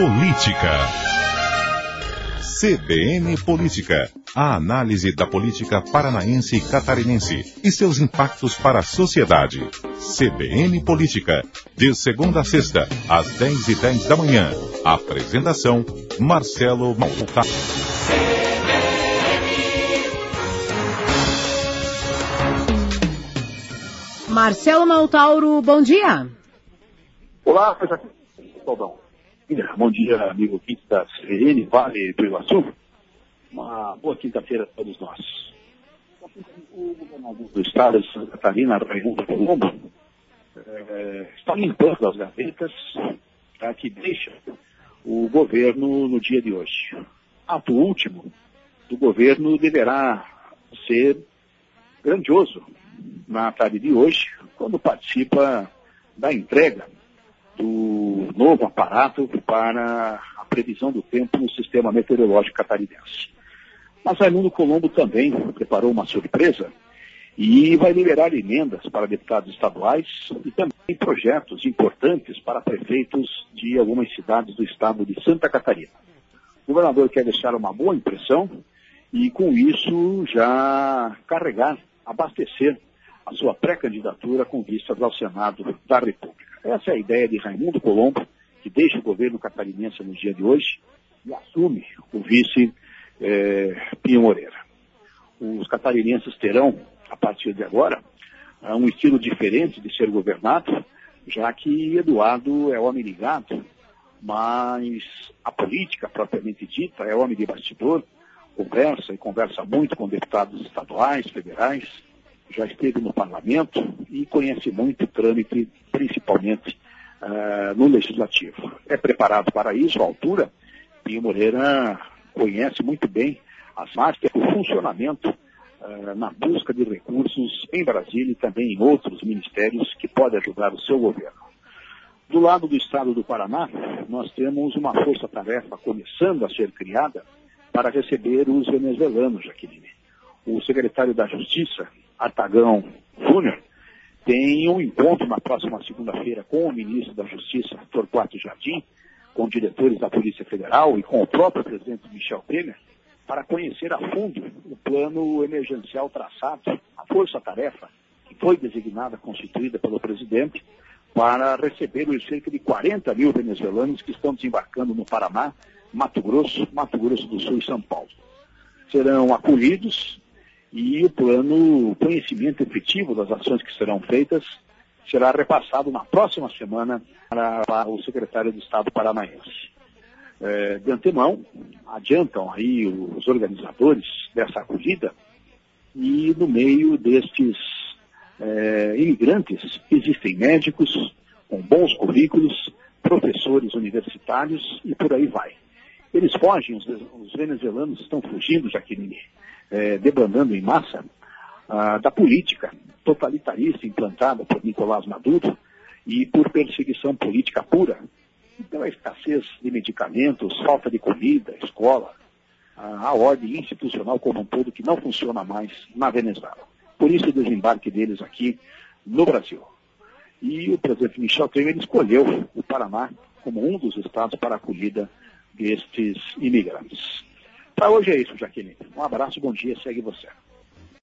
Política. CBN Política. A análise da política paranaense e catarinense e seus impactos para a sociedade. CBN Política. De segunda a sexta, às 10h10 da manhã. Apresentação, Marcelo Malta. Marcelo Maltauro, bom dia. Olá, bom dia, amigo ouvinte da CBN, Vale do Iguaçu. Uma boa quinta-feira a todos nós. O governador do estado de Santa Catarina, Raimundo Colombo, está limpando as gavetas que deixa o governo no dia de hoje. Ato último do governo deverá ser grandioso na tarde de hoje, quando participa da entrega do novo aparato para a previsão do tempo no sistema meteorológico catarinense. Mas Raimundo Colombo também preparou uma surpresa e vai liberar emendas para deputados estaduais e também projetos importantes para prefeitos de algumas cidades do estado de Santa Catarina. O governador quer deixar uma boa impressão e, com isso, já carregar, abastecer a sua pré-candidatura com vistas ao Senado da República. Essa é a ideia de Raimundo Colombo, que deixa o governo catarinense no dia de hoje e assume o vice Pinho Moreira. Os catarinenses terão, a partir de agora, um estilo diferente de ser governado, já que Eduardo é homem ligado, mas a política propriamente dita é homem de bastidor, conversa muito com deputados estaduais, federais, já esteve no parlamento e conhece muito o trâmite, principalmente no legislativo. É preparado para isso, à altura. Pinho Moreira conhece muito bem as máquinas, o funcionamento na busca de recursos em Brasília e também em outros ministérios que podem ajudar o seu governo. Do lado do estado do Paraná, nós temos uma força-tarefa começando a ser criada para receber os venezuelanos, Jaqueline. O secretário da Justiça, Artagão Júnior, tem um encontro na próxima segunda-feira com o ministro da Justiça, Torquato Jardim, com diretores da Polícia Federal e com o próprio presidente Michel Temer, para conhecer a fundo o plano emergencial traçado, a força-tarefa que foi designada, constituída pelo presidente, para receber os cerca de 40 mil venezuelanos que estão desembarcando no Paraná, Mato Grosso do Sul e São Paulo. Serão acolhidos e o plano, conhecimento efetivo das ações que serão feitas, será repassado na próxima semana para o secretário de Estado paranaense. De antemão, adiantam aí os organizadores dessa acolhida e no meio destes imigrantes existem médicos com bons currículos, professores universitários e por aí vai. Eles fogem, os venezuelanos estão fugindo, Jaqueline, debandando em massa da política totalitarista implantada por Nicolás Maduro e por perseguição política pura. Então a escassez de medicamentos, falta de comida, escola, a ordem institucional como um todo que não funciona mais na Venezuela. Por isso o desembarque deles aqui no Brasil. E o presidente Michel Temer escolheu o Paraná como um dos estados para a acolhida destes imigrantes. Para hoje é isso, Jaqueline. Um abraço, bom dia, segue você.